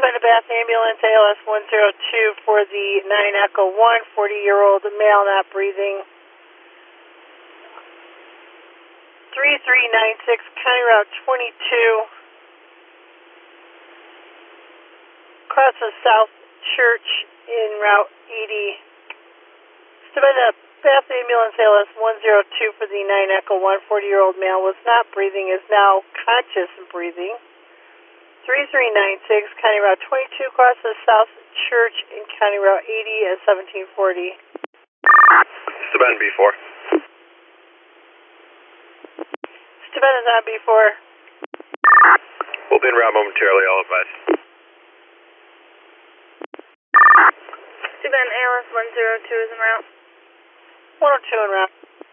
Steuben Bath Ambulance, ALS 102 for the 9 Echo 1, 40-year-old male not breathing. 3396, County Route 22. Crosses South Church in Route 80. Steuben Bath Ambulance, ALS 102 for the 9 Echo 1, 40-year-old male was not breathing, is now conscious and breathing. 3396, County Route 22, crosses South Church in County Route 80 at 1740. Steuben B4. Steuben is on B4. We'll be en route momentarily, I'll advise. Steuben ALS 102 is en route. 102 en route.